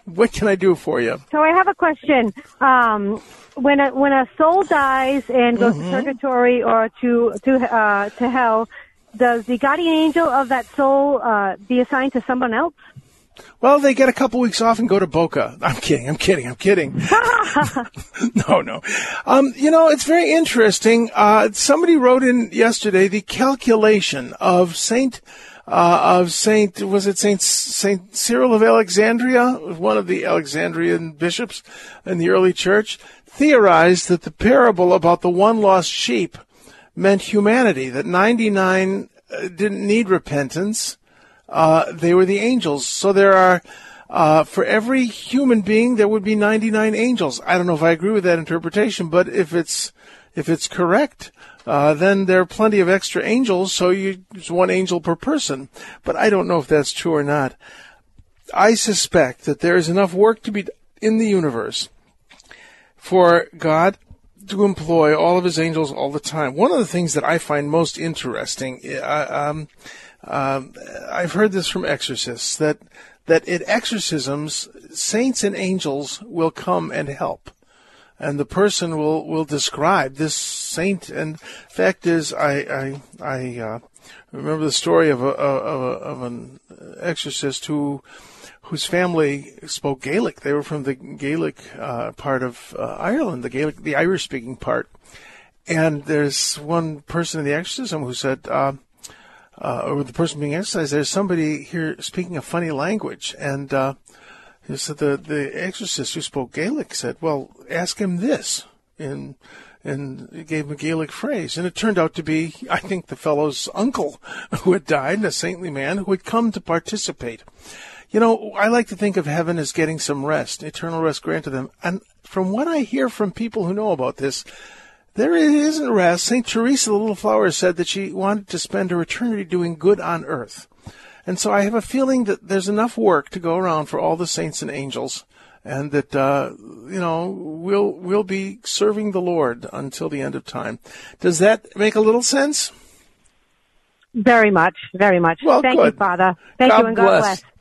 What can I do for you? So I have a question. When a soul dies and goes to purgatory or to hell, does the guardian angel of that soul be assigned to someone else? Well, they get a couple weeks off and go to Boca. I'm kidding. No. It's very interesting. Somebody wrote in yesterday the calculation of Saint Cyril of Alexandria, one of the Alexandrian bishops in the early church, theorized that the parable about the one lost sheep meant humanity, that 99 didn't need repentance. They were the angels. So there are, for every human being, there would be 99 angels. I don't know if I agree with that interpretation, but if it's correct, then there are plenty of extra angels, so there's one angel per person. But I don't know if that's true or not. I suspect that there is enough work to be done in the universe for God to employ all of his angels all the time. One of the things that I find most interesting, I've heard this from exorcists, that at exorcisms, saints and angels will come and help. And the person will describe this saint. And fact is, I remember the story of an exorcist whose family spoke Gaelic. They were from the Gaelic part of Ireland, the Irish-speaking part. And there's one person in the exorcism who said, or the person being exorcised, there's somebody here speaking a funny language. And he said the exorcist who spoke Gaelic said, well, ask him this. And he gave him a Gaelic phrase. And it turned out to be, I think, the fellow's uncle who had died, a saintly man who had come to participate. I like to think of heaven as getting some rest, eternal rest granted them. And from what I hear from people who know about this, there isn't rest. St. Teresa, the little flower, said that she wanted to spend her eternity doing good on earth. And so I have a feeling that there's enough work to go around for all the saints and angels, and that, we'll be serving the Lord until the end of time. Does that make a little sense? Very much, very much. Well, Thank good. you, Father. Thank you, and God bless.